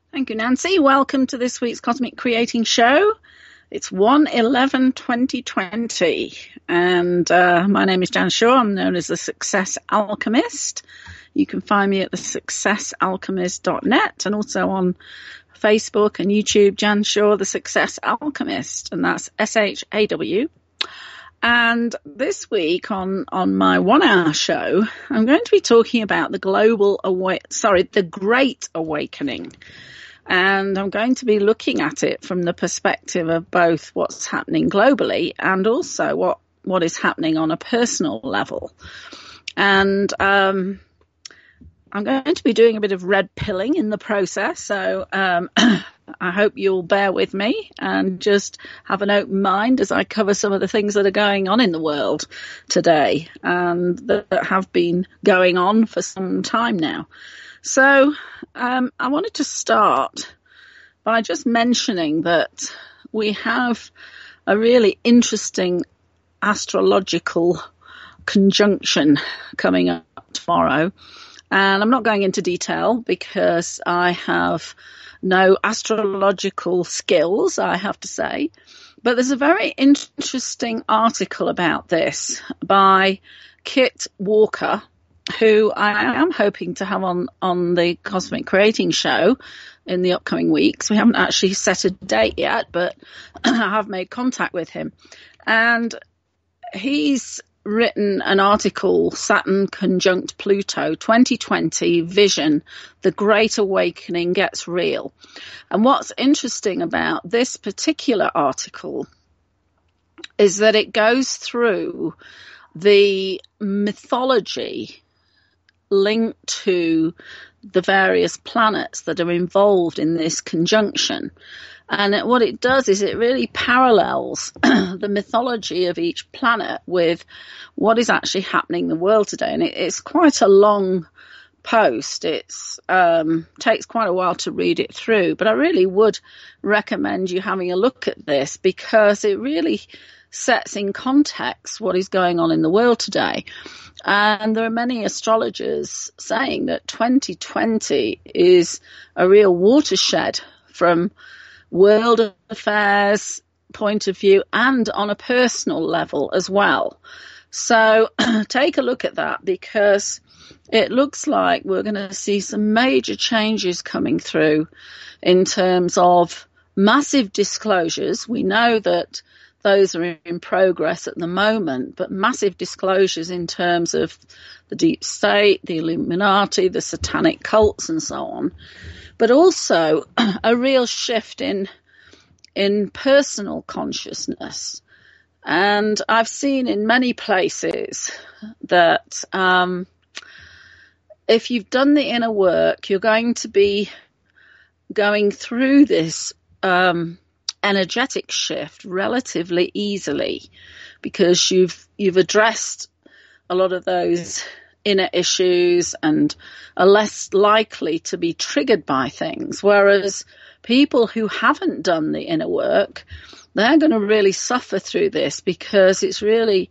Thank you, Nancy. Welcome to this week's Cosmic Creating Show. It's 1/11/2020, and my name is Jan Shaw. I'm known as the Success Alchemist. You can find me at thesuccessalchemist.net and also on Facebook and YouTube, Jan Shaw, the Success Alchemist, and that's SHAW. And this week on my 1 hour show, I'm going to be talking about the Great Awakening. And I'm going to be looking at it from the perspective of both what's happening globally and also what is happening on a personal level. And I'm going to be doing a bit of red pilling in the process. So I hope you'll bear with me and just have an open mind as I cover some of the things that are going on in the world today and that have been going on for some time now. So I wanted to start by just mentioning that we have a really interesting astrological conjunction coming up tomorrow. And I'm not going into detail because I have no astrological skills, I have to say. But there's a very interesting article about this by Kit Walker, who I am hoping to have on the Cosmic Creating Show in the upcoming weeks. We haven't actually set a date yet, but I have made contact with him. And he's written an article, Saturn Conjunct Pluto 2020 Vision, The Great Awakening Gets Real. And what's interesting about this particular article is that it goes through the mythology linked to the various planets that are involved in this conjunction. And what it does is it really parallels the mythology of each planet with what is actually happening in the world today. And it's quite a long post. It takes quite a while to read it through, but I really would recommend you having a look at this because it really sets in context what is going on in the world today. And there are many astrologers saying that 2020 is a real watershed from world affairs point of view and on a personal level as well. So take a look at that because it looks like we're going to see some major changes coming through in terms of massive disclosures. We know that those are in progress at the moment, but massive disclosures in terms of the deep state, the Illuminati, the satanic cults and so on, but also a real shift in personal consciousness. And I've seen in many places that if you've done the inner work, you're going to be going through this energetic shift relatively easily because you've addressed a lot of those inner issues and are less likely to be triggered by things, whereas people who haven't done the inner work, they're going to really suffer through this because it's really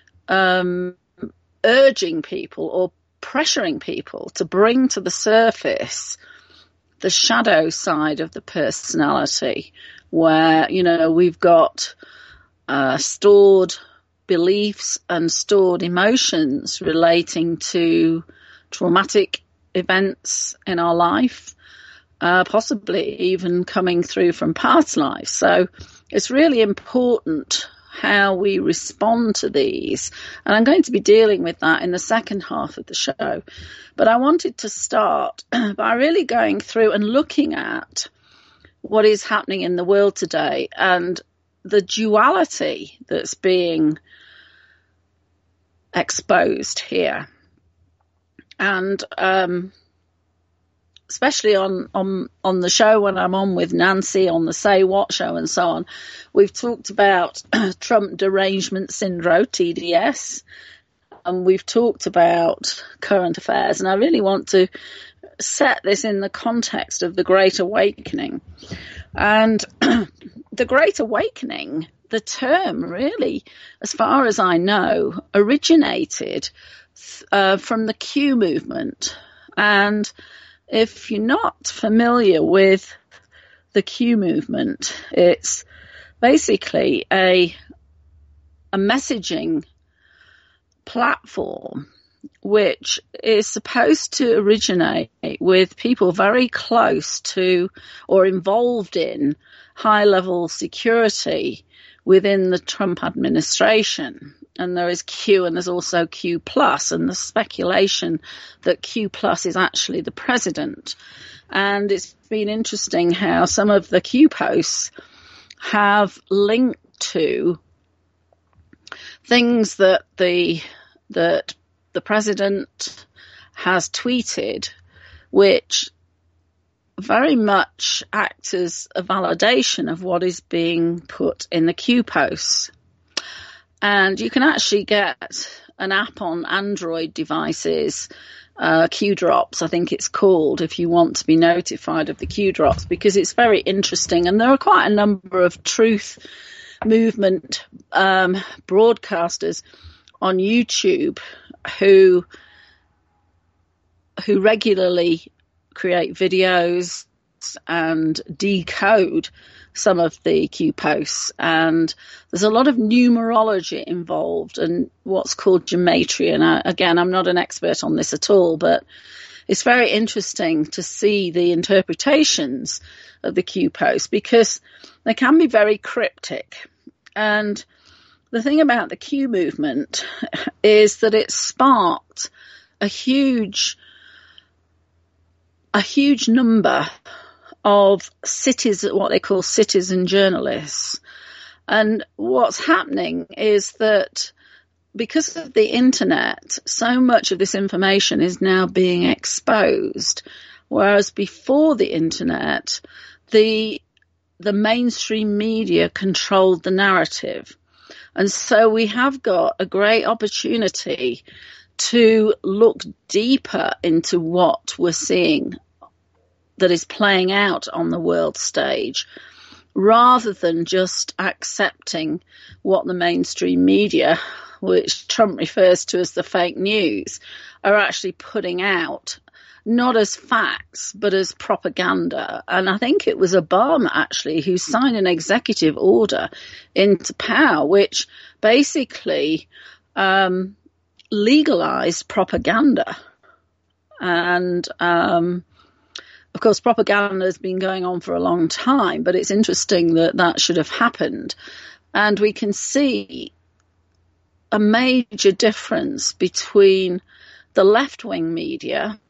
urging people or pressuring people to bring to the surface the shadow side of the personality, where, you know, we've got stored beliefs and stored emotions relating to traumatic events in our life, possibly even coming through from past lives. So it's really important how we respond to these. And I'm going to be dealing with that in the second half of the show. But I wanted to start by really going through and looking at what is happening in the world today and the duality that's being exposed here. And especially on the show when I'm on with Nancy on the Say What show and so on, we've talked about Trump derangement syndrome, TDS, and we've talked about current affairs. And I really want to set this in the context of the Great Awakening. And the Great Awakening, the term really, as far as I know, originated from the Q movement. And if you're not familiar with the Q movement, it's basically a messaging platform which is supposed to originate with people very close to or involved in high-level security within the Trump administration. And there is Q and there's also Q plus, and the speculation that Q plus is actually the president. And it's been interesting how some of the Q posts have linked to things that the president has tweeted, which very much act as a validation of what is being put in the Q posts. And you can actually get an app on Android devices, Q Drops, I think it's called, if you want to be notified of the Q Drops, because it's very interesting. And there are quite a number of truth movement broadcasters on YouTube who regularly create videos and decode some of the Q posts, and there's a lot of numerology involved and what's called gematria. And again, I'm not an expert on this at all, but it's very interesting to see the interpretations of the Q posts because they can be very cryptic. And the thing about the Q movement is that it sparked a huge number of what they call citizen journalists. And what's happening is that because of the internet, so much of this information is now being exposed, whereas before the internet, the mainstream media controlled the narrative. And so we have got a great opportunity to look deeper into what we're seeing that is playing out on the world stage, rather than just accepting what the mainstream media, which Trump refers to as the fake news, are actually putting out, not as facts, but as propaganda. And I think it was Obama, actually, who signed an executive order into power, which basically legalized propaganda. And of course, propaganda has been going on for a long time, but it's interesting that should have happened. And we can see a major difference between the left-wing media.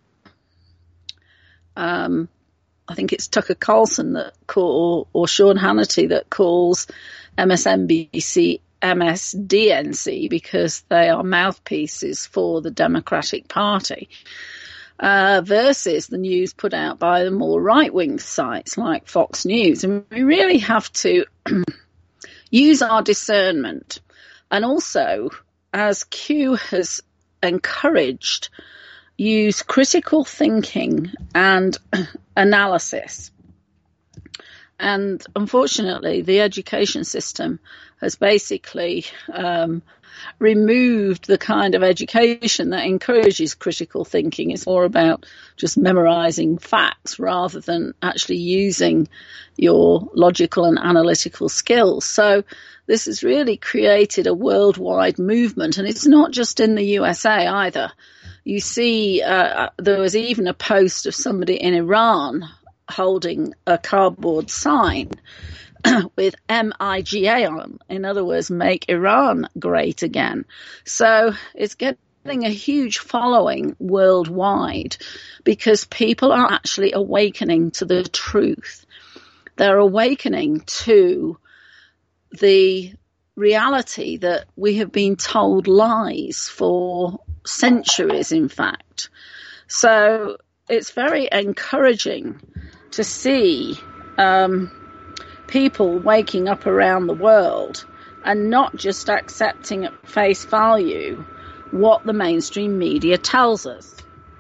I think it's Tucker Carlson or Sean Hannity that calls MSNBC MSDNC because they are mouthpieces for the Democratic Party. Versus the news put out by the more right-wing sites like Fox News. And we really have to use our discernment. And also, as Q has encouraged, use critical thinking and analysis. And unfortunately, the education system has basically removed the kind of education that encourages critical thinking. It's more about just memorizing facts rather than actually using your logical and analytical skills. So this has really created a worldwide movement, and it's not just in the USA either. You see, there was even a post of somebody in Iran holding a cardboard sign with MIGA on, in other words, make Iran great again. So it's getting a huge following worldwide because people are actually awakening to the truth. They're awakening to the reality that we have been told lies for centuries, in fact. So it's very encouraging to see people waking up around the world and not just accepting at face value what the mainstream media tells us.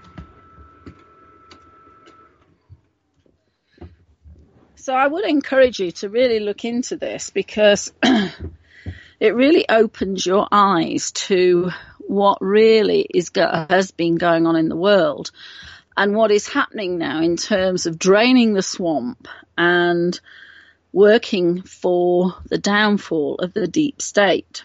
So I would encourage you to really look into this because it really opens your eyes to what really has been going on in the world. and what is happening now in terms of draining the swamp and working for the downfall of the deep state.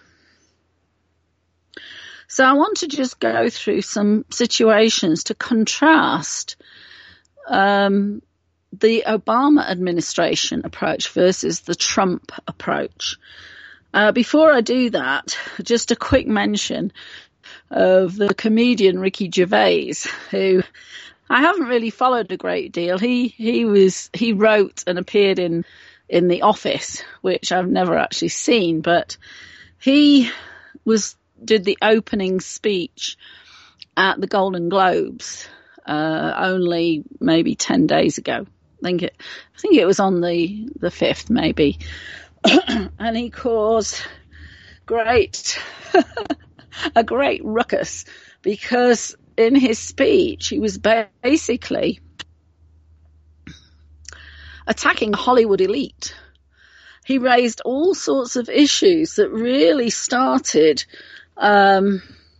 So I want to just go through some situations to contrast the Obama administration approach versus the Trump approach. Before I do that, just a quick mention of the comedian Ricky Gervais, who I haven't really followed a great deal. He wrote and appeared in The Office, which I've never actually seen, but he did the opening speech at the Golden Globes only maybe 10 days ago. I think it was on the 5th maybe. And he caused a great ruckus, because in his speech he was basically attacking the Hollywood elite. He raised all sorts of issues that really started a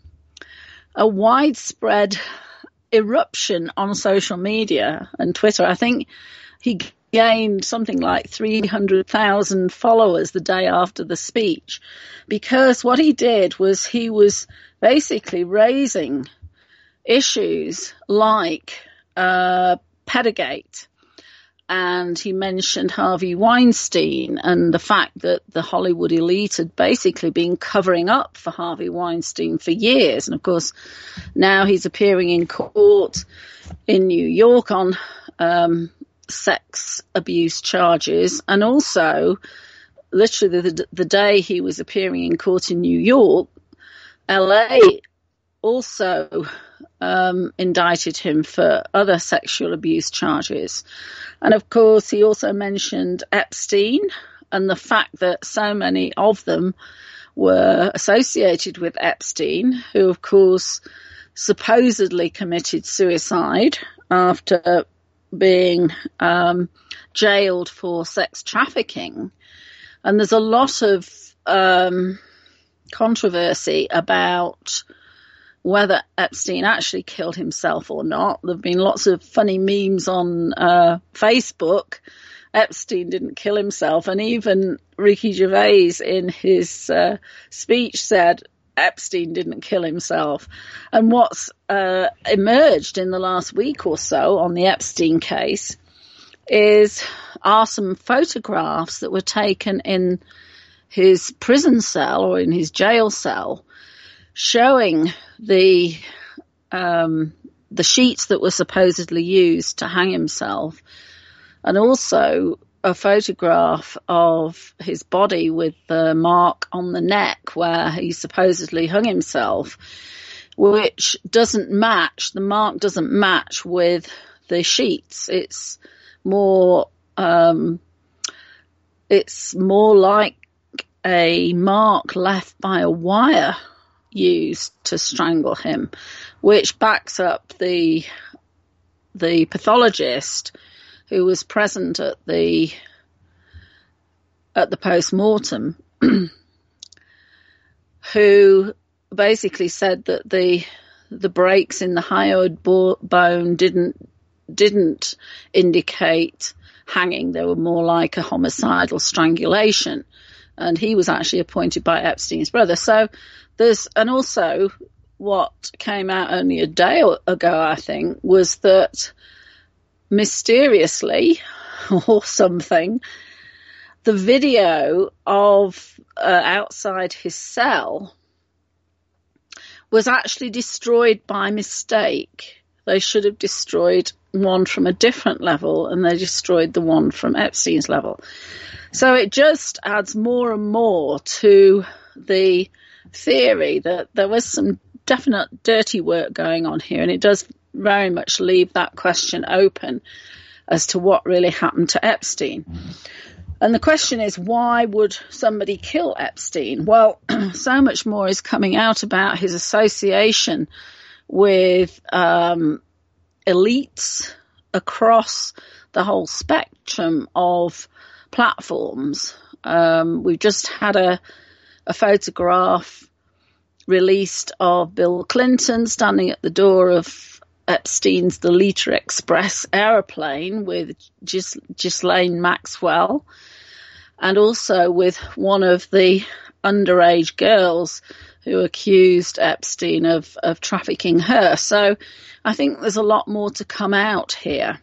widespread eruption on social media and Twitter. I think he gained something like 300,000 followers the day after the speech, because what he did was he was basically raising issues like Pedagate, and he mentioned Harvey Weinstein and the fact that the Hollywood elite had basically been covering up for Harvey Weinstein for years. And of course, now he's appearing in court in New York on sex abuse charges. And also, literally the day he was appearing in court in New York, LA also indicted him for other sexual abuse charges. And of course, he also mentioned Epstein and the fact that so many of them were associated with Epstein, who of course supposedly committed suicide after being jailed for sex trafficking. And there's a lot of controversy about whether Epstein actually killed himself or not. There have been lots of funny memes on Facebook. Epstein didn't kill himself. And even Ricky Gervais in his speech said Epstein didn't kill himself. And what's emerged in the last week or so on the Epstein case are some photographs that were taken in his prison cell or in his jail cell, showing the sheets that were supposedly used to hang himself, and also a photograph of his body with the mark on the neck where he supposedly hung himself, which doesn't match. The mark doesn't match with the sheets. It's more like a mark left by a wire used to strangle him, which backs up the pathologist who was present at the post-mortem, who basically said that the breaks in the hyoid bone didn't indicate hanging. They were more like a homicidal strangulation. And he was actually appointed by Epstein's brother. So and also what came out only a day ago, I think, was that mysteriously or something, the video of outside his cell was actually destroyed by mistake. They should have destroyed one from a different level, and they destroyed the one from Epstein's level. So it just adds more and more to the theory that there was some definite dirty work going on here, and it does very much leave that question open as to what really happened to Epstein. And the question is, why would somebody kill Epstein? Well, so much more is coming out about his association with elites across the whole spectrum of platforms. We've just had a photograph released of Bill Clinton standing at the door of Epstein's The Lita Express aeroplane with Ghislaine Maxwell, and also with one of the underage girls who accused Epstein of trafficking her. So I think there's a lot more to come out here.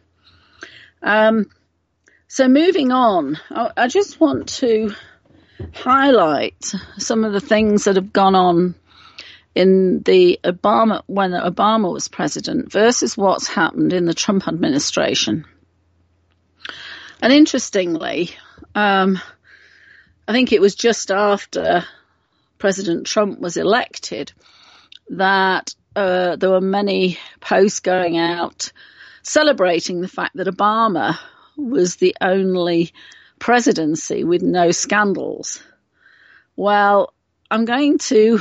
So moving on, I just want to highlight some of the things that have gone on in when Obama was president versus what's happened in the Trump administration. And interestingly, I think it was just after President Trump was elected that there were many posts going out celebrating the fact that Obama was the only presidency with no scandals. Well, I'm going to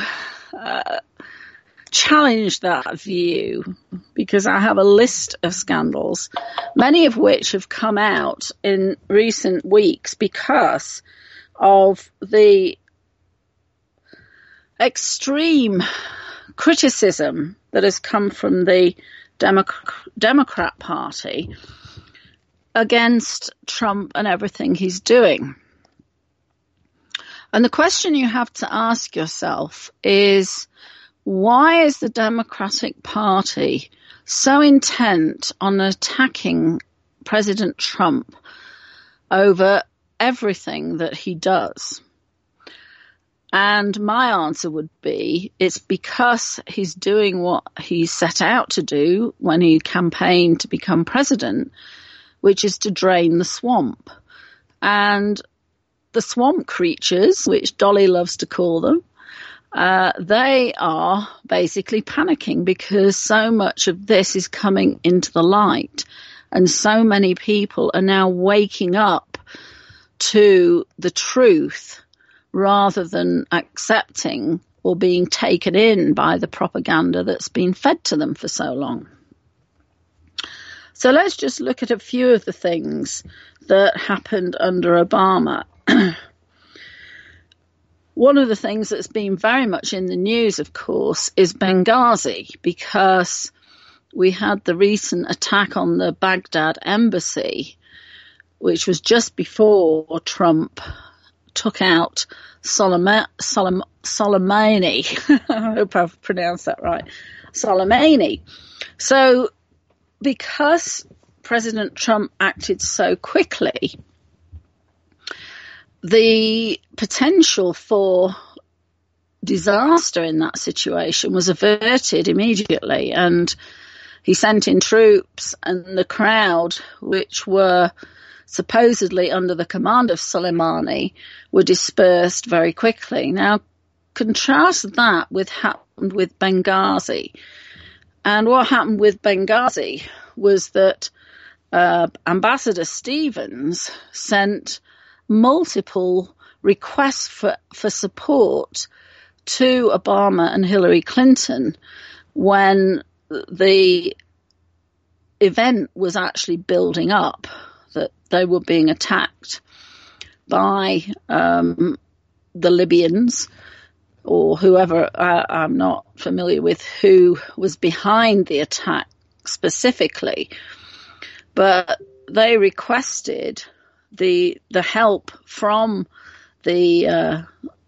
challenge that view because I have a list of scandals, many of which have come out in recent weeks because of the extreme criticism that has come from the Democrat Party against Trump and everything he's doing. And the question you have to ask yourself is, why is the Democratic Party so intent on attacking President Trump over everything that he does? And my answer would be, it's because he's doing what he set out to do when he campaigned to become president, which is to drain the swamp. And the swamp creatures, which Dolly loves to call them, they are basically panicking because so much of this is coming into the light and so many people are now waking up to the truth rather than accepting or being taken in by the propaganda that's been fed to them for so long. So let's just look at a few of the things that happened under Obama. One of the things that's been very much in the news, of course, is Benghazi, because we had the recent attack on the Baghdad embassy, which was just before Trump took out Soleimani. I hope I've pronounced that right. Soleimani. So because President Trump acted so quickly, the potential for disaster in that situation was averted immediately, and he sent in troops, and the crowd, which were supposedly under the command of Soleimani, were dispersed very quickly. Now, contrast that with what happened with Benghazi. And what happened with Benghazi was that Ambassador Stevens sent multiple requests for support to Obama and Hillary Clinton when the event was actually building up, that they were being attacked by the Libyans or whoever. I'm not familiar with who was behind the attack specifically, but they requested the help from the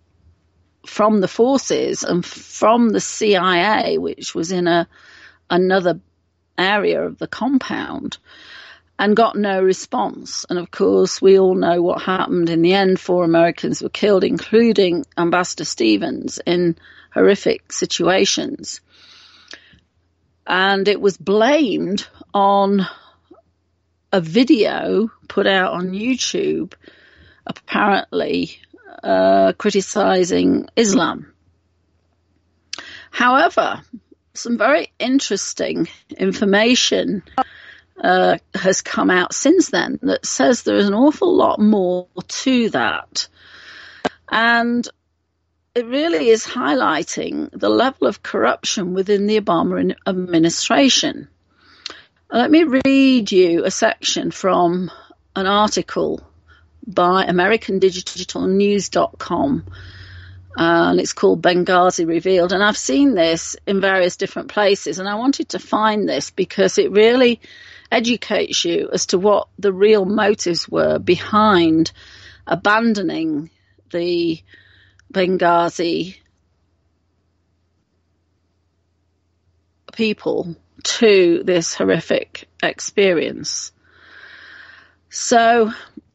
forces and from the CIA, which was in another area of the compound, and got no response. And of course, we all know what happened in the end. 4 Americans were killed, including Ambassador Stevens, in horrific situations. And it was blamed on a video put out on YouTube, apparently criticizing Islam. However, some very interesting information has come out since then that says there is an awful lot more to that. And it really is highlighting the level of corruption within the Obama administration. Let me read you a section from an article by AmericanDigitalNews.com and it's called Benghazi Revealed. And I've seen this in various different places, and I wanted to find this because it really educates you as to what the real motives were behind abandoning the Benghazi people to this horrific experience. So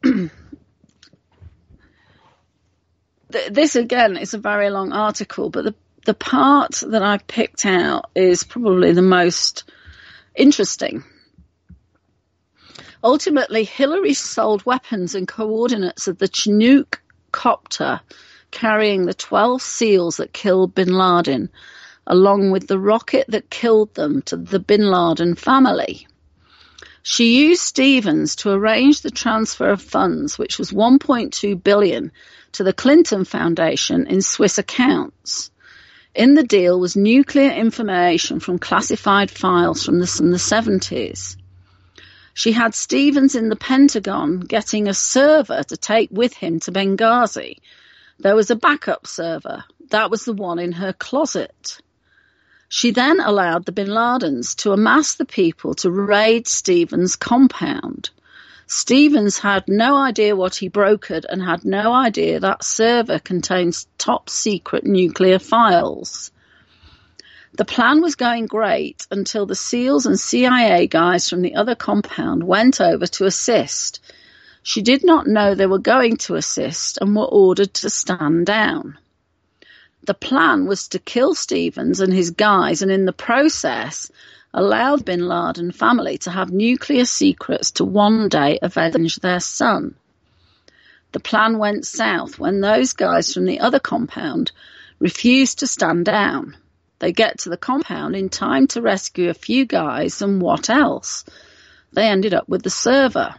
this again is a very long article, but the part that I picked out is probably the most interesting. Ultimately, Hillary sold weapons and coordinates of the Chinook copter carrying the 12 SEALs that killed bin Laden, along with the rocket that killed them, to the bin Laden family. She used Stevens to arrange the transfer of funds, which was $1.2 billion, to the Clinton Foundation in Swiss accounts. In the deal was nuclear information from classified files from the 70s. She had Stevens in the Pentagon getting a server to take with him to Benghazi. There was a backup server. That was the one in her closet. She then allowed the bin Ladens to amass the people to raid Stevens' compound. Stevens had no idea what he brokered and had no idea that server contains top secret nuclear files. The plan was going great until the SEALs and CIA guys from the other compound went over to assist. She did not know they were going to assist and were ordered to stand down. The plan was to kill Stevens and his guys and in the process allow the bin Laden family to have nuclear secrets to one day avenge their son. The plan went south when those guys from the other compound refused to stand down. They get to the compound in time to rescue a few guys, and what else? They ended up with the server.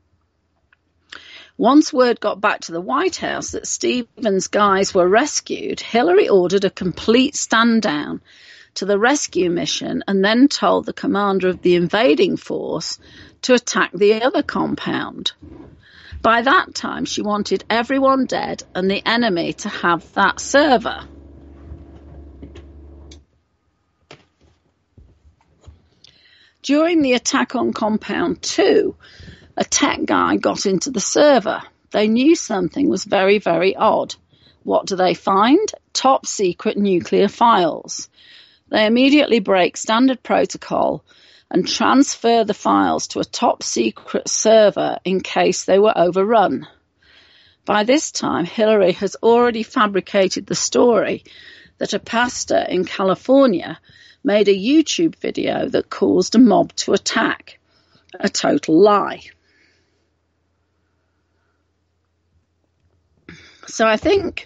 Once word got back to the White House that Stevens' guys were rescued, Hillary ordered a complete stand down to the rescue mission and then told the commander of the invading force to attack the other compound. By that time, she wanted everyone dead and the enemy to have that server. During the attack on Compound 2, a tech guy got into the server. They knew something was very, very odd. What do they find? Top secret nuclear files. They immediately break standard protocol and transfer the files to a top secret server in case they were overrun. By this time, Hillary has already fabricated the story that a pastor in California made a YouTube video that caused a mob to attack. A total lie. So I think,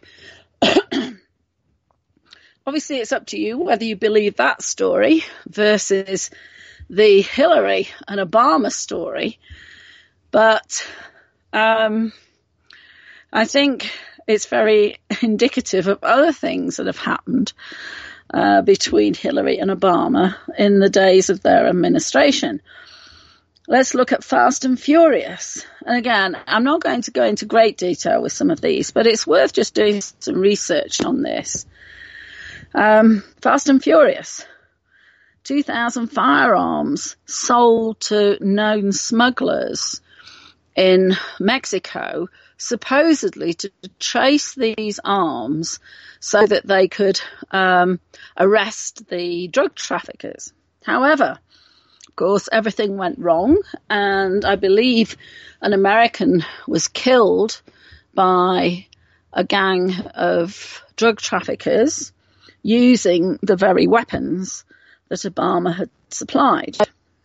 obviously it's up to you whether you believe that story versus the Hillary and Obama story. But I think it's very indicative of other things that have happened between Hillary and Obama in the days of their administration. Let's look at Fast and Furious. And again, I'm not going to go into great detail with some of these, but it's worth just doing some research on this. Fast and Furious. 2,000 firearms sold to known smugglers in Mexico, supposedly to trace these arms so that they could arrest the drug traffickers. However, of course, everything went wrong, and I believe an American was killed by a gang of drug traffickers using the very weapons that Obama had supplied.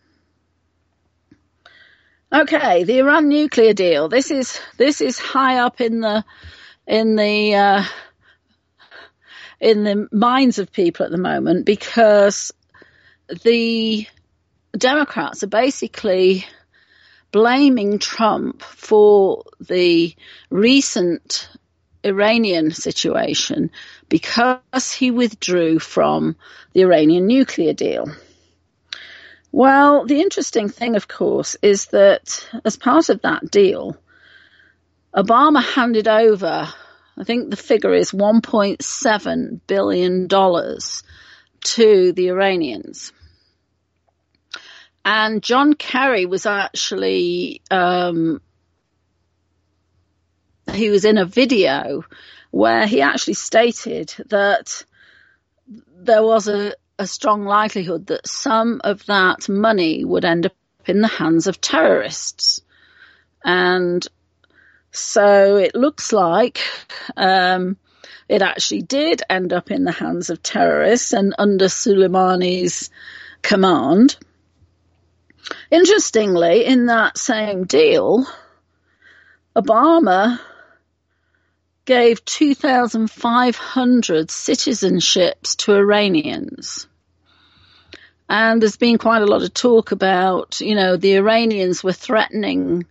Okay, the Iran nuclear deal. This is high up in the minds of people at the moment, because the Democrats are basically blaming Trump for the recent Iranian situation because he withdrew from the Iranian nuclear deal. Well, the interesting thing, of course, is that as part of that deal, Obama handed over I think the figure is $1.7 billion to the Iranians. And John Kerry was actually, he was in a video where he actually stated that there was a strong likelihood that some of that money would end up in the hands of terrorists. And so it looks like it actually did end up in the hands of terrorists and under Soleimani's command. Interestingly, in that same deal, Obama gave 2,500 citizenships to Iranians. And there's been quite a lot of talk about, the Iranians were threatening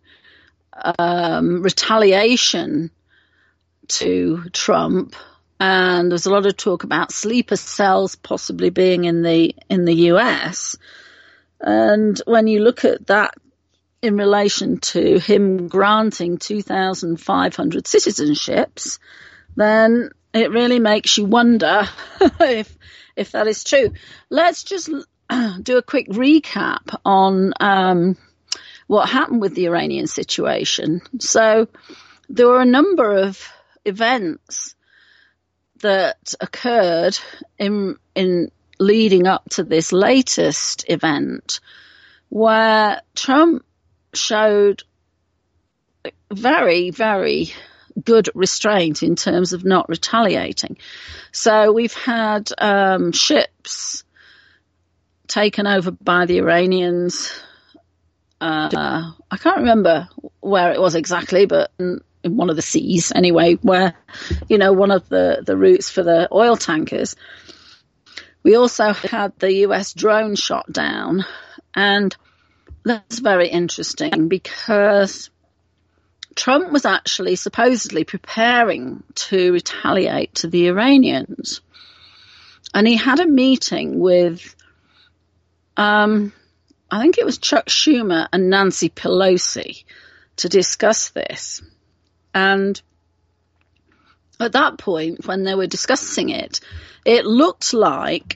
retaliation to Trump. And there's a lot of talk about sleeper cells possibly being in the US. And when you look at that in relation to him granting 2,500 citizenships, then it really makes you wonder if that is true. Let's just do a quick recap on what happened with the Iranian situation. So there were a number of events that occurred in leading up to this latest event where Trump showed very, very good restraint in terms of not retaliating. So we've had ships taken over by the Iranians. I can't remember where it was exactly, but in one of the seas anyway, where, one of the routes for the oil tankers. We also had the US drone shot down, and that's very interesting because Trump was actually supposedly preparing to retaliate to the Iranians. And he had a meeting with, I think it was Chuck Schumer and Nancy Pelosi to discuss this. And at that point, when they were discussing it, it looked like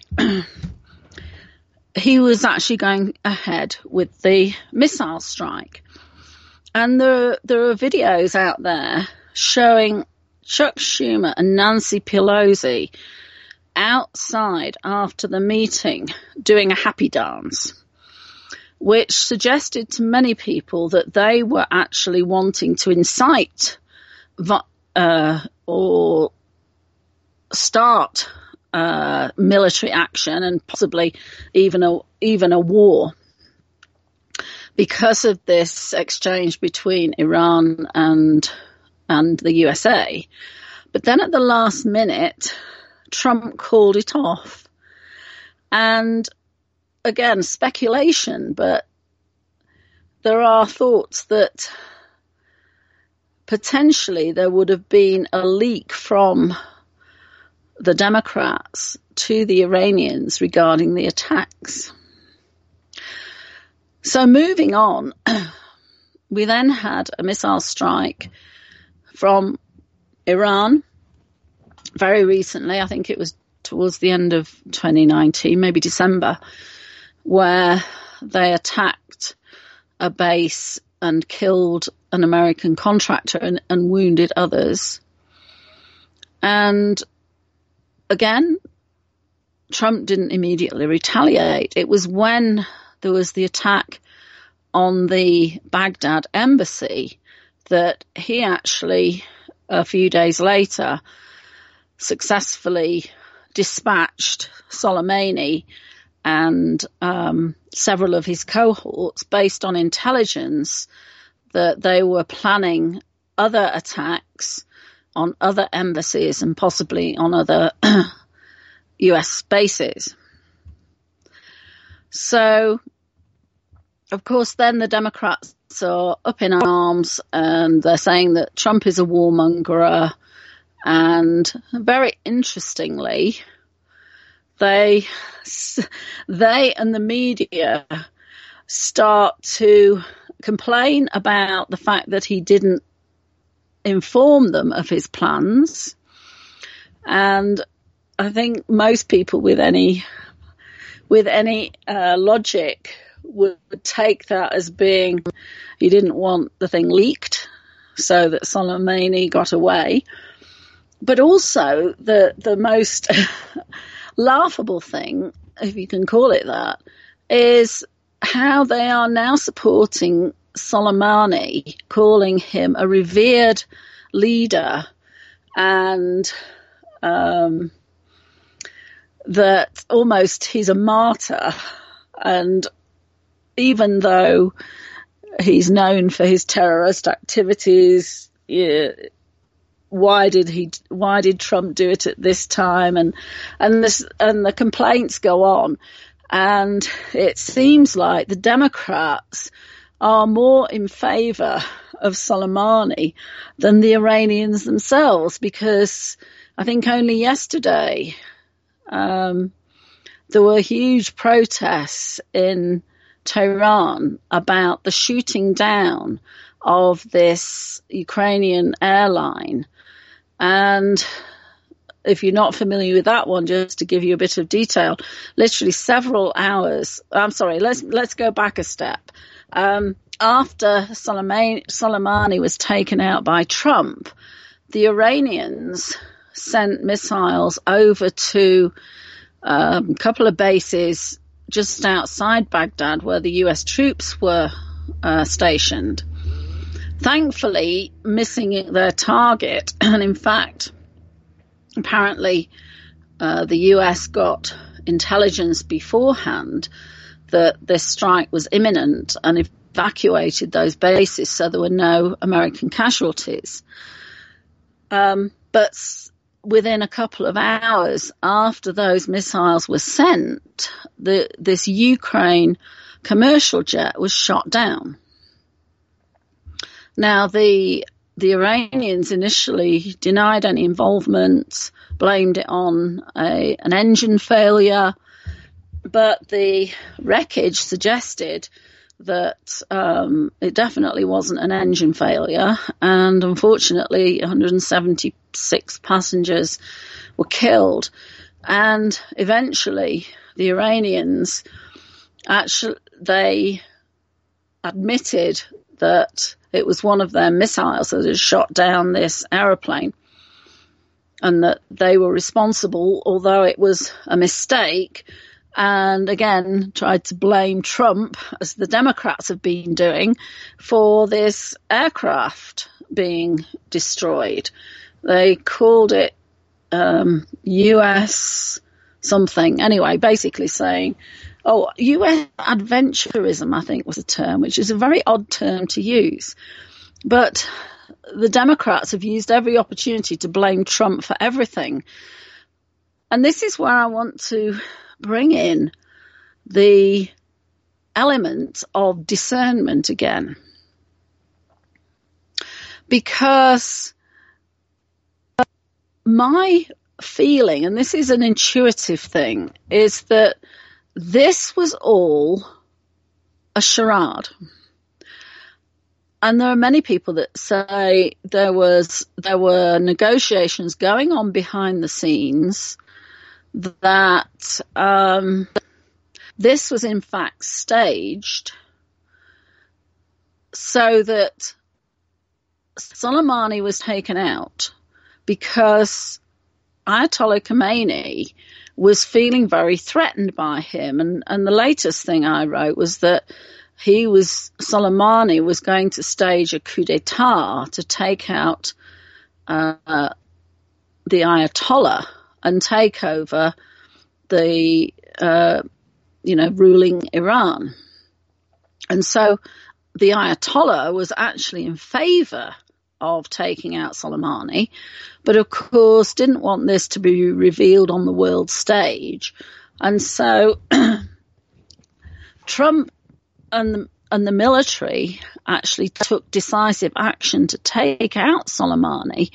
he was actually going ahead with the missile strike. And there are videos out there showing Chuck Schumer and Nancy Pelosi outside after the meeting doing a happy dance, which suggested to many people that they were actually wanting to incite or start military action and possibly even a war because of this exchange between Iran and the USA. But then at the last minute, Trump called it off. And again, speculation, but there are thoughts that potentially there would have been a leak from the Democrats to the Iranians regarding the attacks. So moving on, we then had a missile strike from Iran very recently. I think it was towards the end of 2019, maybe December, where they attacked a base and killed an American contractor and wounded others. And again, Trump didn't immediately retaliate. It was when there was the attack on the Baghdad embassy that he actually, a few days later, successfully dispatched Soleimani and several of his cohorts based on intelligence that they were planning other attacks on other embassies and possibly on other US bases. So, of course, then the Democrats are up in arms and they're saying that Trump is a warmonger. And very interestingly, they and the media start to complain about the fact that he didn't inform them of his plans. And I think most people with any logic would take that as being he didn't want the thing leaked so that Soleimani got away. But also the most laughable thing, if you can call it that, is how they are now supporting Soleimani, calling him a revered leader, and that almost he's a martyr. And even though he's known for his terrorist activities, why did Trump do it at this time? And the complaints go on. And it seems like the Democrats are more in favour of Soleimani than the Iranians themselves, because I think only yesterday there were huge protests in Tehran about the shooting down of this Ukrainian airline. And if you're not familiar with that one, just to give you a bit of detail, literally several hours. I'm sorry, let's go back a step. After Soleimani was taken out by Trump, the Iranians sent missiles over to a couple of bases just outside Baghdad where the US troops were stationed. Thankfully, missing their target, and in fact, apparently the US got intelligence beforehand that this strike was imminent and evacuated those bases, so there were no American casualties. But within a couple of hours after those missiles were sent, this Ukraine commercial jet was shot down. Now, the Iranians initially denied any involvement, blamed it on an engine failure, but the wreckage suggested that it definitely wasn't an engine failure, and unfortunately 176 passengers were killed. And eventually the Iranians they admitted that it was one of their missiles that had shot down this aeroplane, and that they were responsible, although it was a mistake. And again, tried to blame Trump, as the Democrats have been doing, for this aircraft being destroyed. They called it US something. Anyway, basically saying, US adventurism, I think was a term, which is a very odd term to use. But the Democrats have used every opportunity to blame Trump for everything. And this is where I want to bring in the element of discernment again. Because my feeling, and this is an intuitive thing, is that this was all a charade. And there are many people that say there were negotiations going on behind the scenes, that this was in fact staged so that Soleimani was taken out because Ayatollah Khomeini was feeling very threatened by him. And the latest thing I wrote was that Soleimani was going to stage a coup d'etat to take out the Ayatollah and take over the, ruling Iran. And so the Ayatollah was actually in favour of taking out Soleimani, but of course didn't want this to be revealed on the world stage. And so Trump and the military actually took decisive action to take out Soleimani.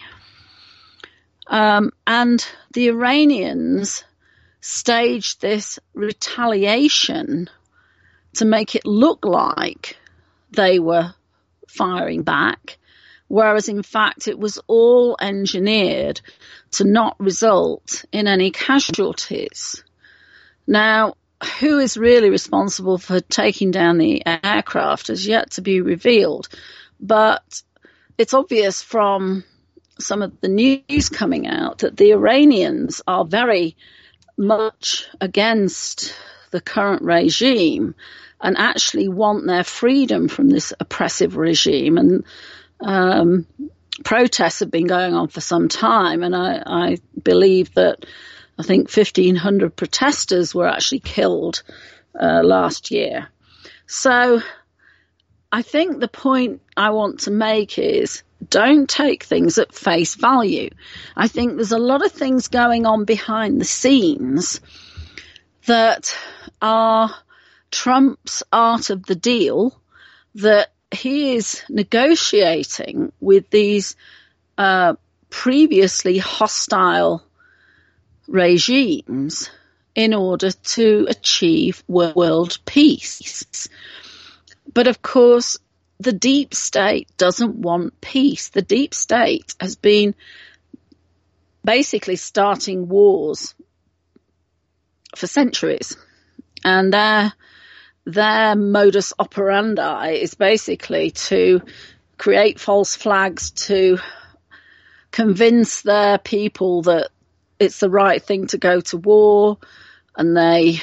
And the Iranians staged this retaliation to make it look like they were firing back, whereas in fact it was all engineered to not result in any casualties. Now, who is really responsible for taking down the aircraft has yet to be revealed, but it's obvious from some of the news coming out that the Iranians are very much against the current regime and actually want their freedom from this oppressive regime. And protests have been going on for some time, and I believe that I think 1,500 protesters were actually killed last year. So I think the point I want to make is don't take things at face value. I think there's a lot of things going on behind the scenes that are Trump's art of the deal, that he is negotiating with these previously hostile regimes in order to achieve world peace. But of course, the deep state doesn't want peace. The deep state has been basically starting wars for centuries, and their modus operandi is basically to create false flags to convince their people that it's the right thing to go to war, and they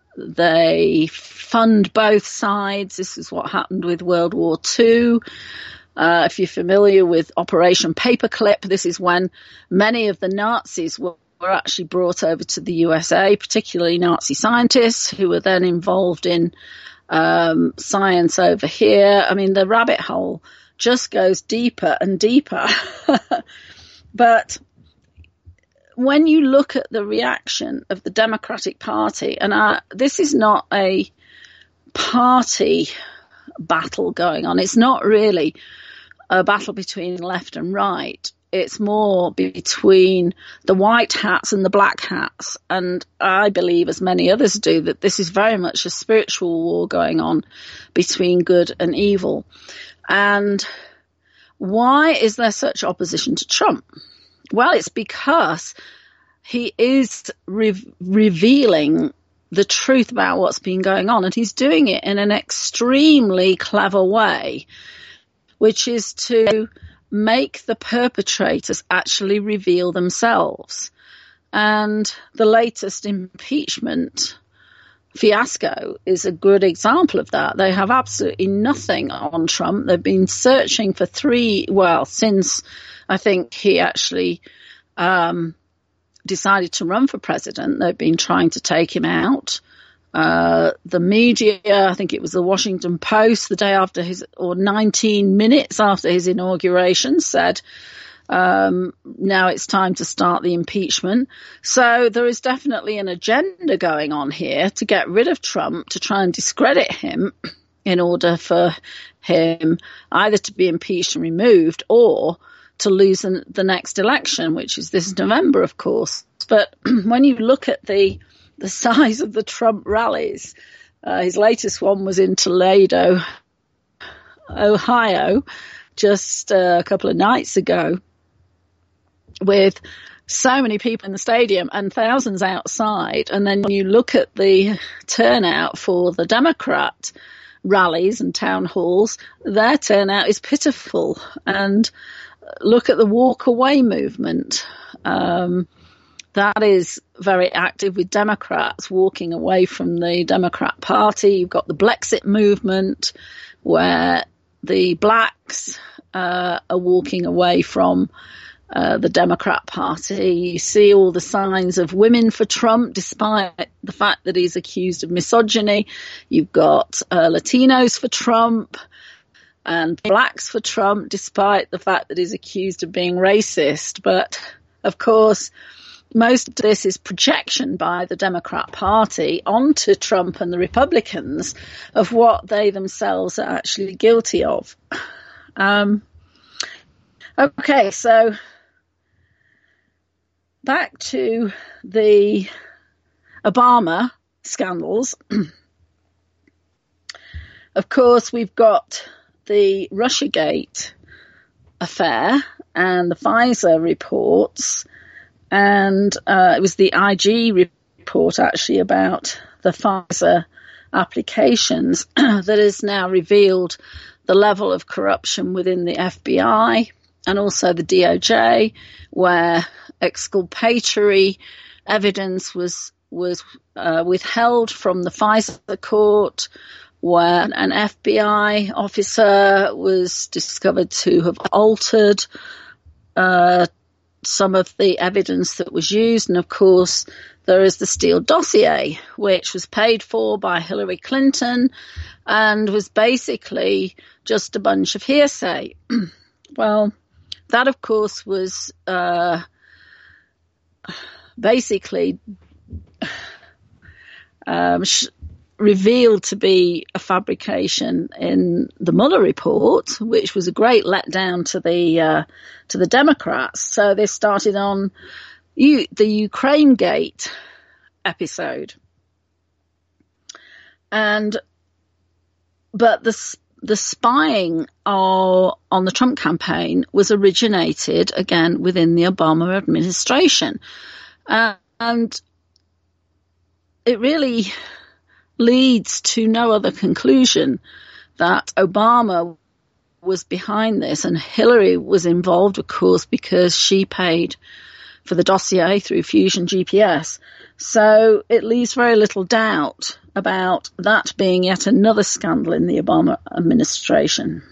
fund both sides. This is what happened with World War II. If you're familiar with Operation Paperclip, this is when many of the Nazis were actually brought over to the USA, particularly Nazi scientists who were then involved in science over here. I mean, the rabbit hole just goes deeper and deeper. But when you look at the reaction of the Democratic Party, and this is not a party battle going on. It's not really a battle between left and right. It's more between the white hats and the black hats. And I believe, as many others do, that this is very much a spiritual war going on between good and evil. And why is there such opposition to Trump? Well, it's because he is revealing the truth about what's been going on, and he's doing it in an extremely clever way, which is to make the perpetrators actually reveal themselves. And the latest impeachment fiasco is a good example of that. They have absolutely nothing on Trump. They've been searching for since I think he actually decided to run for president, they've been trying to take him out. The media, I think it was the Washington Post, the day after 19 minutes after his inauguration, said, now it's time to start the impeachment. So there is definitely an agenda going on here to get rid of Trump, to try and discredit him in order for him either to be impeached and removed or to lose the next election, which is this November, of course. But when you look at the size of the Trump rallies, his latest one was in Toledo, Ohio, just a couple of nights ago, with so many people in the stadium and thousands outside. And then you look at the turnout for the Democrat rallies and town halls, their turnout is pitiful. And look at the walk away movement. That is very active, with Democrats walking away from the Democrat Party. You've got the Blexit movement, where the blacks are walking away from the Democrat Party. You see all the signs of women for Trump, despite the fact that he's accused of misogyny. You've got Latinos for Trump and blacks for Trump, despite the fact that he's accused of being racist. But, of course, most of this is projection by the Democrat Party onto Trump and the Republicans of what they themselves are actually guilty of. Okay, so back to the Obama scandals. Of course, we've got the Russiagate affair and the Pfizer reports, and it was the IG report actually about the Pfizer applications that has now revealed the level of corruption within the FBI and also the DOJ, where exculpatory evidence was withheld from the Pfizer court, where an FBI officer was discovered to have altered some of the evidence that was used. And of course, there is the Steele dossier, which was paid for by Hillary Clinton and was basically just a bunch of hearsay. Well, that, of course, was basically revealed to be a fabrication in the Mueller report, which was a great letdown to the Democrats. So they started on the Ukraine Gate episode, but the spying on the Trump campaign was originated again within the Obama administration, and it really leads to no other conclusion that Obama was behind this, and Hillary was involved, of course, because she paid for the dossier through Fusion GPS. So it leaves very little doubt about that being yet another scandal in the Obama administration.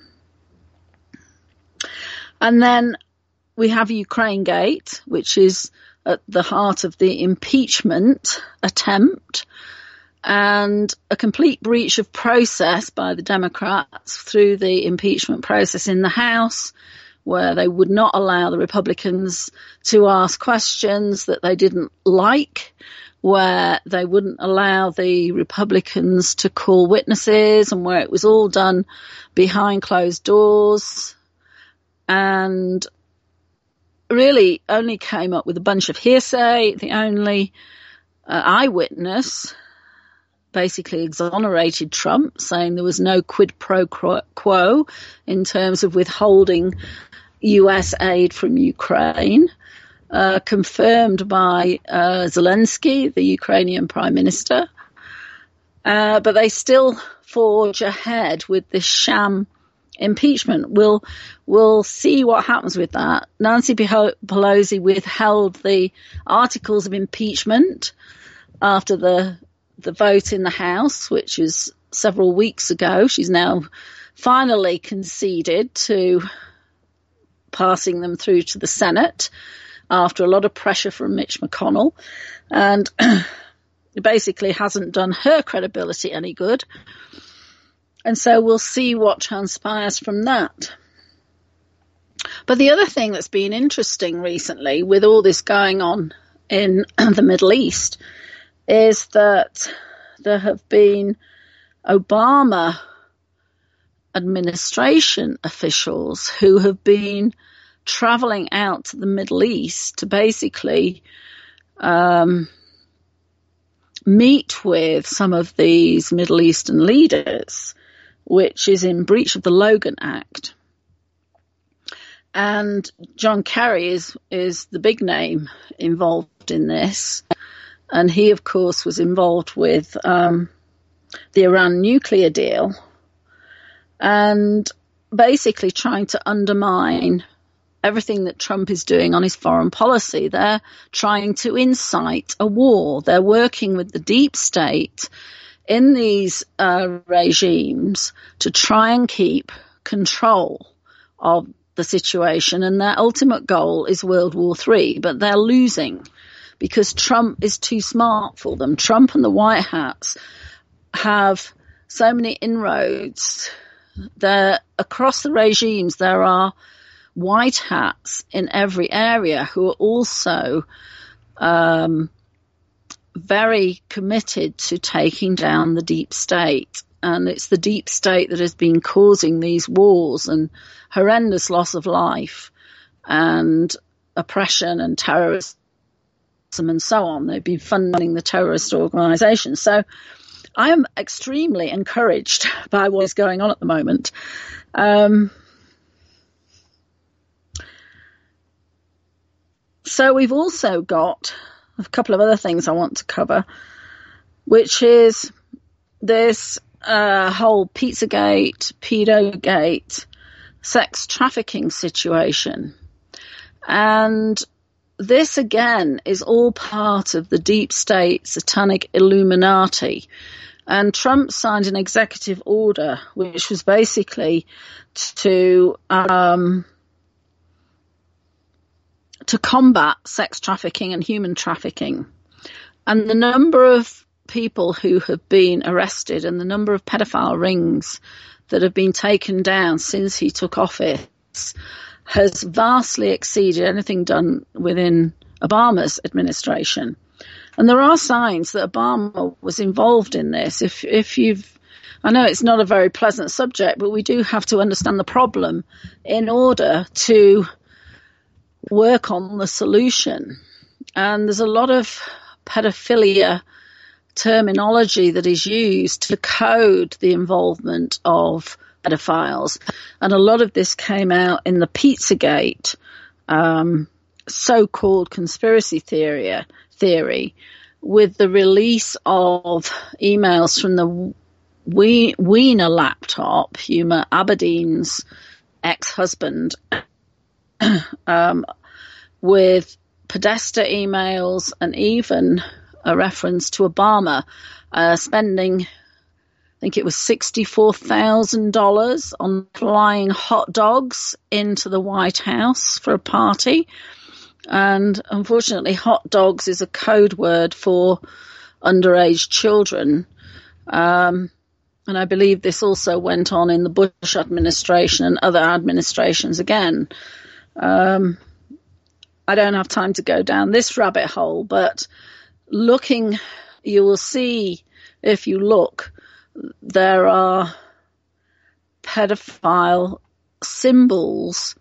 And then we have Ukraine Gate, which is at the heart of the impeachment attempt, and a complete breach of process by the Democrats through the impeachment process in the House, where they would not allow the Republicans to ask questions that they didn't like, where they wouldn't allow the Republicans to call witnesses, and where it was all done behind closed doors, and really only came up with a bunch of hearsay. The only eyewitness basically exonerated Trump, saying there was no quid pro quo in terms of withholding US aid from Ukraine, confirmed by Zelensky, the Ukrainian prime minister. But they still forge ahead with this sham impeachment. We'll see what happens with that. Nancy Pelosi withheld the articles of impeachment after the vote in the House, which is several weeks ago. She's now finally conceded to passing them through to the Senate after a lot of pressure from Mitch McConnell, and it basically hasn't done her credibility any good. And so we'll see what transpires from that. But the other thing that's been interesting recently with all this going on in the Middle East is that there have been Obama administration officials who have been traveling out to the Middle East to basically meet with some of these Middle Eastern leaders, which is in breach of the Logan Act. And John Kerry is the big name involved in this. And he, of course, was involved with the Iran nuclear deal and basically trying to undermine everything that Trump is doing on his foreign policy. They're trying to incite a war. They're working with the deep state in these regimes to try and keep control of the situation. And their ultimate goal is World War III, but they're losing because Trump is too smart for them. Trump and the White Hats have so many inroads. Across the regimes, there are White Hats in every area who are also very committed to taking down the deep state. And it's the deep state that has been causing these wars and horrendous loss of life and oppression and terrorism and so on. They've been funding the terrorist organizations. So I am extremely encouraged by what is going on at the moment. So we've also got a couple of other things I want to cover, which is this whole Pizzagate, Pedogate, sex trafficking situation. And this, again, is all part of the deep state satanic Illuminati. And Trump signed an executive order, which was basically to combat sex trafficking and human trafficking. And the number of people who have been arrested and the number of pedophile rings that have been taken down since he took office has vastly exceeded anything done within Obama's administration. And there are signs that Obama was involved in this. I know it's not a very pleasant subject, but we do have to understand the problem in order to work on the solution. And there's a lot of pedophilia terminology that is used to code the involvement of pedophiles. And a lot of this came out in the Pizzagate so-called conspiracy theory with the release of emails from the Wiener laptop, Huma Abedin's ex-husband, with Podesta emails and even a reference to Obama spending, I think it was $64,000 on flying hot dogs into the White House for a party. And unfortunately, hot dogs is a code word for underage children. And I believe this also went on in the Bush administration and other administrations again. I don't have time to go down this rabbit hole, but you will see, if you look, there are pedophile symbols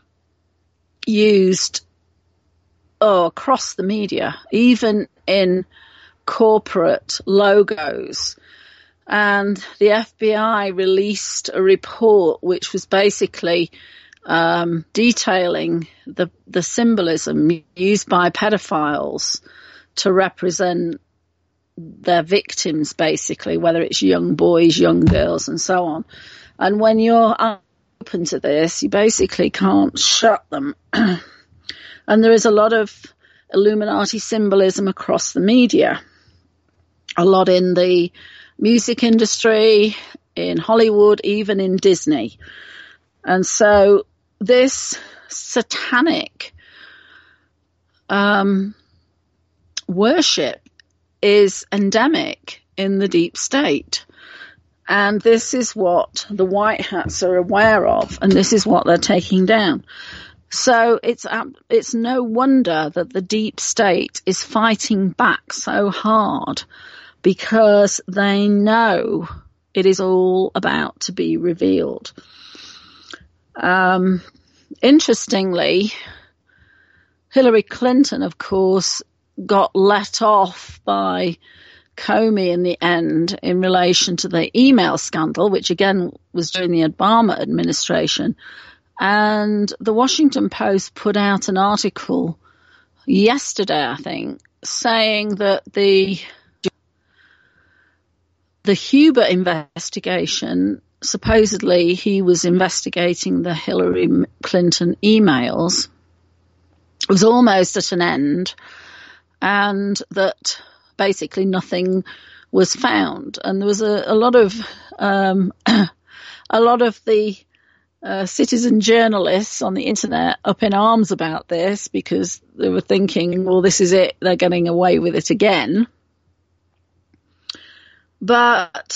used across the media, even in corporate logos. And the FBI released a report which was basically detailing the symbolism used by pedophiles to represent their victims, basically, whether it's young boys, young girls, and so on. And when you're open to this, you basically can't shut them. And there is a lot of Illuminati symbolism across the media, a lot in the music industry, in Hollywood, even in Disney. And so this satanic worship is endemic in the deep state. And this is what the White Hats are aware of, and this is what they're taking down. So it's no wonder that the deep state is fighting back so hard, because they know it is all about to be revealed. Interestingly, Hillary Clinton, of course, got let off by Comey in the end in relation to the email scandal, which again was during the Obama administration. And the Washington Post put out an article yesterday, I think, saying that the Huber investigation, supposedly he was investigating the Hillary Clinton emails, was almost at an end, and that basically nothing was found. And there was a lot of the citizen journalists on the internet up in arms about this, because they were thinking, well, this is it, they're getting away with it again. But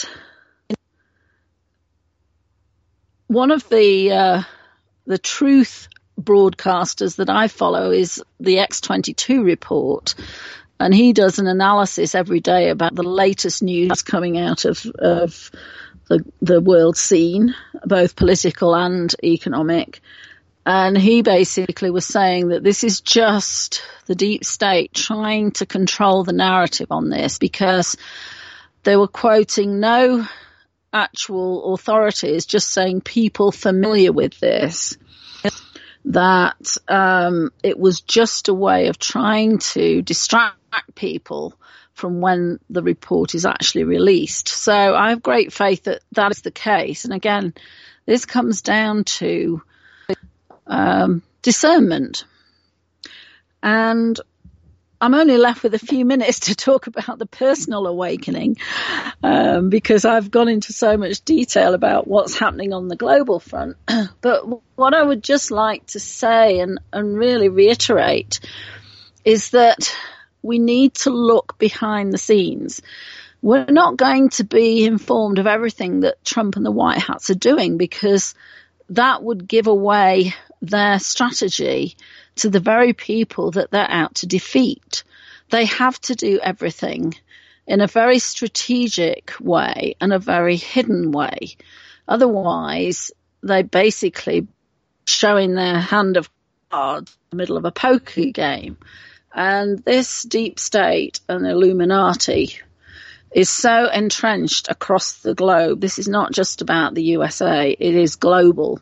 one of the truth broadcasters that I follow is the X22 report, and he does an analysis every day about the latest news coming out of the world scene, both political and economic. And he basically was saying that this is just the deep state trying to control the narrative on this, because they were quoting no actual authorities, just saying people familiar with this. that it was just a way of trying to distract people from when the report is actually released. So I have great faith that that is the case. And again, this comes down to discernment. And I'm only left with a few minutes to talk about the personal awakening, because I've gone into so much detail about what's happening on the global front. But what I would just like to say and really reiterate is that we need to look behind the scenes. We're not going to be informed of everything that Trump and the White Hats are doing, because that would give away their strategy to the very people that they're out to defeat. They have to do everything in a very strategic way and a very hidden way. Otherwise, they basically showing their hand of cards in the middle of a poker game. And this deep state and Illuminati is so entrenched across the globe. This is not just about the USA, it is global.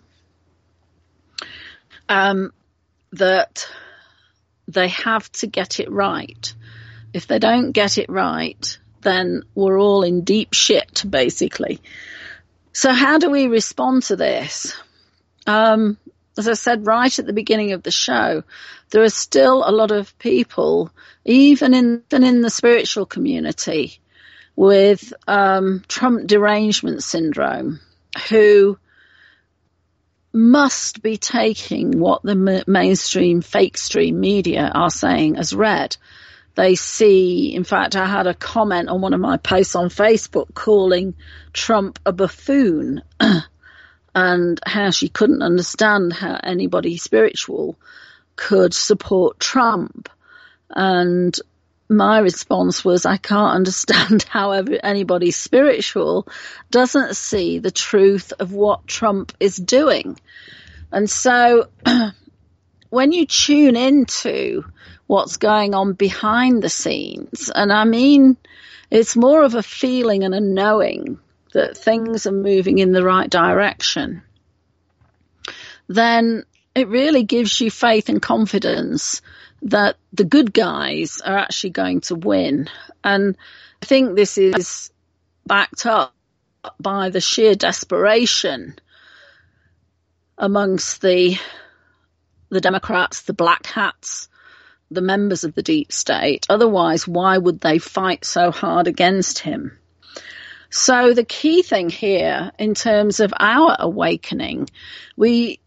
That they have to get it right. If they don't get it right, then we're all in deep shit, basically. So how do we respond to this? As I said right at the beginning of the show, there are still a lot of people, even in the spiritual community, with Trump derangement syndrome, who must be taking what the mainstream fake stream media are saying as read. They see, in fact, I had a comment on one of my posts on Facebook calling Trump a buffoon and how she couldn't understand how anybody spiritual could support Trump. And my response was, I can't understand how anybody spiritual doesn't see the truth of what Trump is doing. And so when you tune into what's going on behind the scenes, and I mean, it's more of a feeling and a knowing that things are moving in the right direction, then it really gives you faith and confidence that the good guys are actually going to win. And I think this is backed up by the sheer desperation amongst the Democrats, the black hats, the members of the deep state. Otherwise, why would they fight so hard against him? So the key thing here in terms of our awakening, we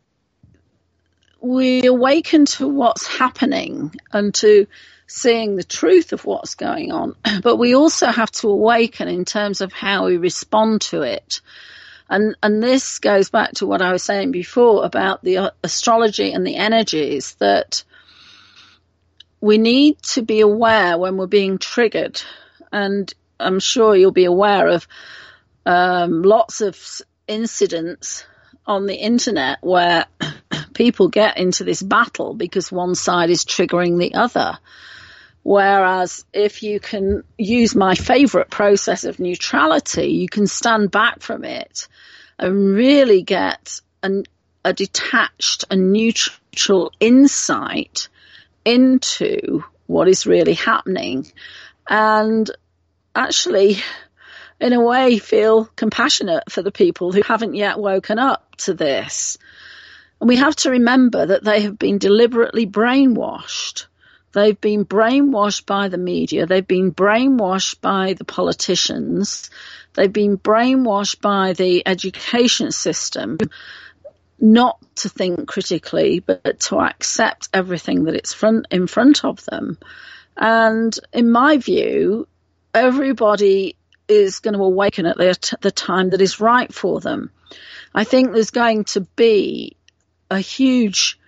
awaken to what's happening and to seeing the truth of what's going on, but we also have to awaken in terms of how we respond to it. And this goes back to what I was saying before about the astrology and the energies, that we need to be aware when we're being triggered. And I'm sure you'll be aware of lots of incidents on the internet where people get into this battle because one side is triggering the other. Whereas if you can use my favorite process of neutrality, you can stand back from it and really get a detached and neutral insight into what is really happening, and actually, in a way, feel compassionate for the people who haven't yet woken up to this. And we have to remember that they have been deliberately brainwashed. They've been brainwashed by the media. They've been brainwashed by the politicians. They've been brainwashed by the education system, not to think critically, but to accept everything that it's in front of them. And in my view, everybody is going to awaken at the time that is right for them. I think there's going to be a huge,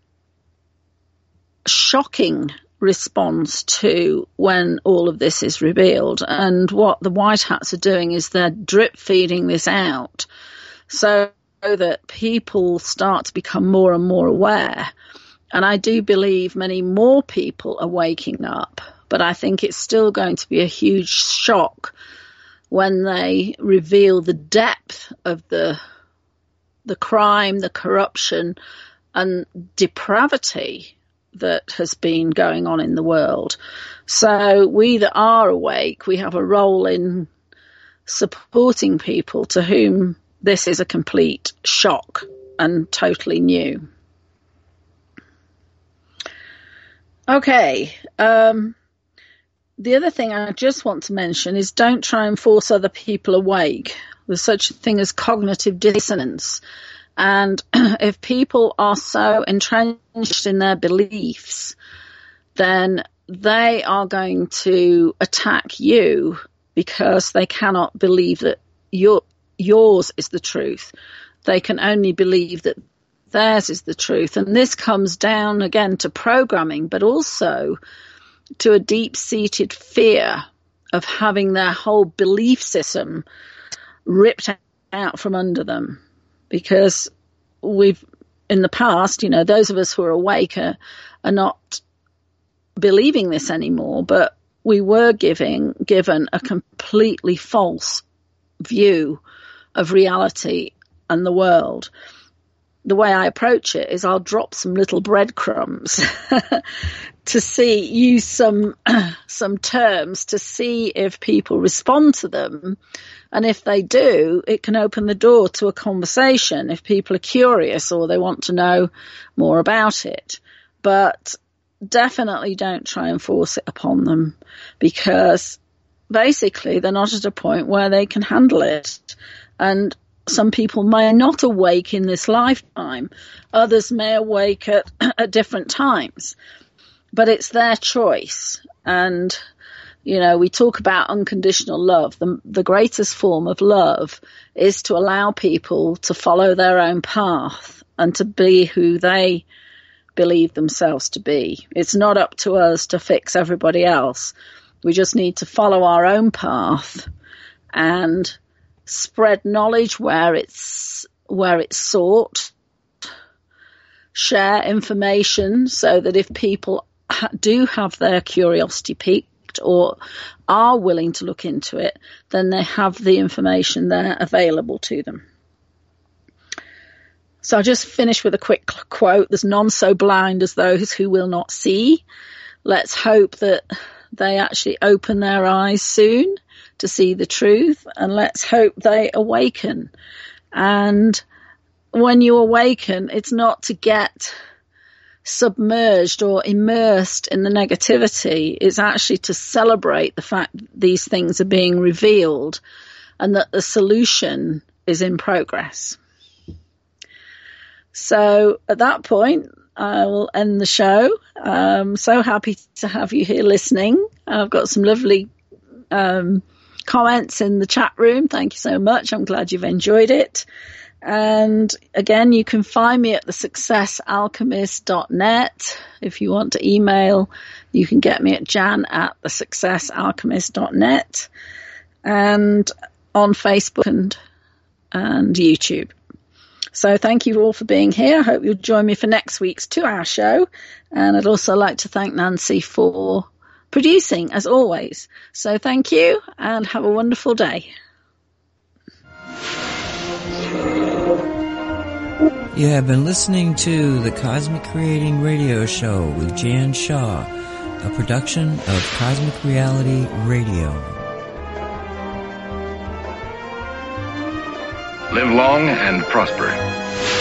shocking response to when all of this is revealed. And what the White Hats are doing is they're drip feeding this out so that people start to become more and more aware. And I do believe many more people are waking up, but I think it's still going to be a huge shock when they reveal the depth of the crime, the corruption, and depravity that has been going on in the world. So we that are awake, we have a role in supporting people to whom this is a complete shock and totally new. Okay. The other thing I just want to mention is don't try and force other people awake. There's such a thing as cognitive dissonance. And if people are so entrenched in their beliefs, then they are going to attack you because they cannot believe that yours is the truth. They can only believe that theirs is the truth. And this comes down again to programming, but also to a deep-seated fear of having their whole belief system ripped out from under them. Because we've, in the past, you know, those of us who are awake are not believing this anymore, but we were given a completely false view of reality and the world. The way I approach it is I'll drop some little breadcrumbs to use some terms to see if people respond to them. And if they do, it can open the door to a conversation if people are curious or they want to know more about it. But definitely don't try and force it upon them, because basically they're not at a point where they can handle it. And some people may not awake in this lifetime. Others may awake at different times. But it's their choice. And, you know, we talk about unconditional love. The greatest form of love is to allow people to follow their own path and to be who they believe themselves to be. It's not up to us to fix everybody else. We just need to follow our own path and spread knowledge where it's sought, share information so that if people do have their curiosity piqued or are willing to look into it, then they have the information there available to them. So I'll just finish with a quick quote. There's none so blind as those who will not see. Let's hope that they actually open their eyes soon to see the truth, and let's hope they awaken. And when you awaken, it's not to get submerged or immersed in the negativity. It's actually to celebrate the fact that these things are being revealed and that the solution is in progress. So at that point, I will end the show. I'm so happy to have you here listening. I've got some lovely comments in the chat room. Thank you so much. I'm glad you've enjoyed it. And again, you can find me at thesuccessalchemist.net. If you want to email, you can get me at jan@thesuccessalchemist.net, and on Facebook and YouTube. So thank you all for being here. I hope you'll join me for next week's 2-hour show. And I'd also like to thank Nancy for producing, as always. So thank you and have a wonderful day. You have been listening to the Cosmic Creating Radio Show with Jan Shaw, a production of Cosmic Reality Radio. Live long and prosper.